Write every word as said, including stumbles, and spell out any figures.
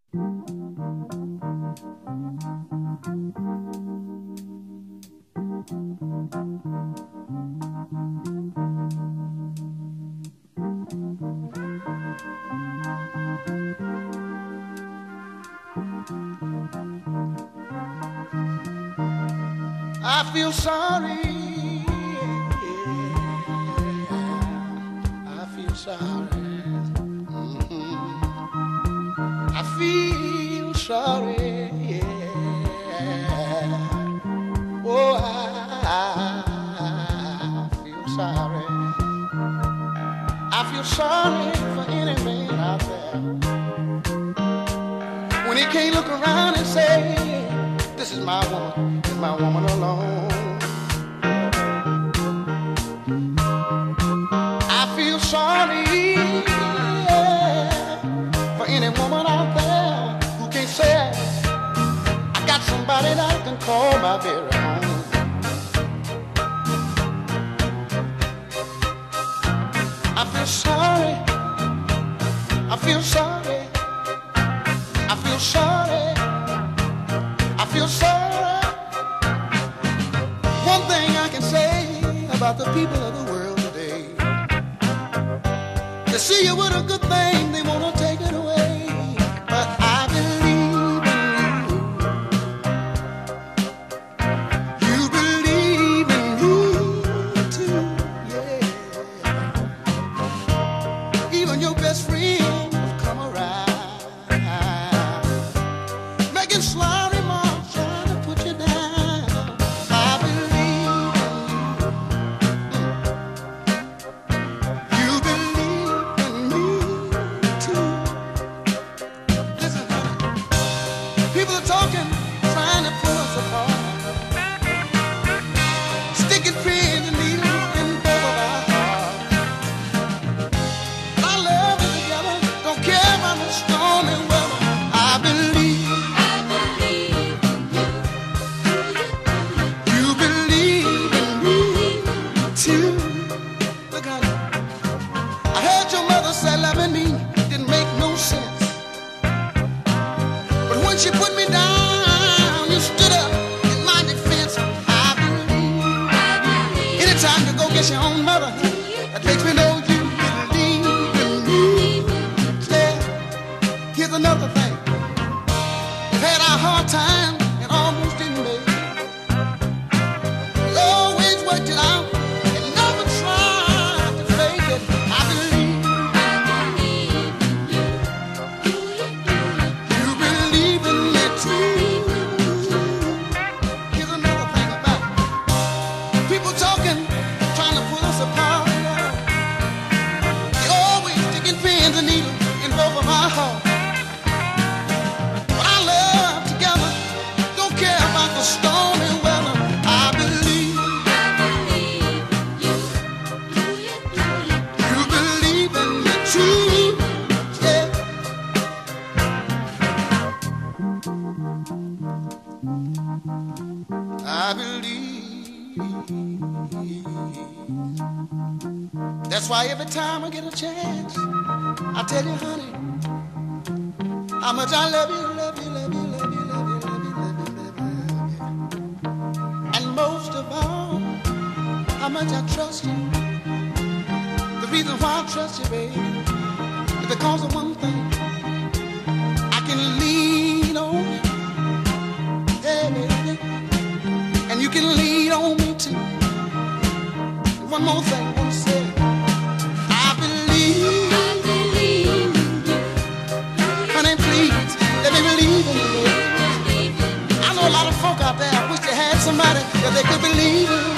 I feel sorry. I feel sorry. Mm-hmm. I feel sorry. Yeah. Oh, I, I feel sorry. I feel sorry for any man out there when he can't look around and say, "This is my woman, this is my woman alone." I feel sorry, yeah, for any woman out there who can't say, "I got somebody that I can call my very own." I feel sorry, I feel sorry, I feel sorry, I feel sorry. One thing I can say about the people of the world today, they see you with a good thing, they want to take it away. But I believe in you. You believe in you too, yeah. Even your best friend will come around, making sly remarks, trying to put you down. I believe in you. You believe in me too. Listen, honey, people are talking, trying to pull us apart, sticking pins and needles in both of our hearts. Our love is together, don't care about the stormy weather. I believe. You believe in me too. Look, honey, I heard your mother say loving me didn't make no sense. But when she put me down, you stood up in my defense. I believe. Anytime you go get your own mother, that makes me know you believe in me. Yeah. Here's another thing. We've had our hard time and almost didn't make it. We always worked it out and never tried to fake it. I believe. You believe in me too. Here's another thing about it. People talking, trying to pull us apart. They always sticking pins and needles in both of our hearts. But our love together don't care about the stormy weather. I believe. You believe in me too. Yeah. I believe. That's why every time I get a chance, I tell you, honey, how much I love you, love you, love you, love you, love you, love you, love you, love you, love you. And most of all, how much I trust you. The reason why I trust you, baby, is because of one thing. I can lean on you, yeah, baby, and you can lean on me too. And one more thing I want to say, I believe. Honey, please, let me believe in you. I know a lot of folk out there wish they had somebody that they could believe in.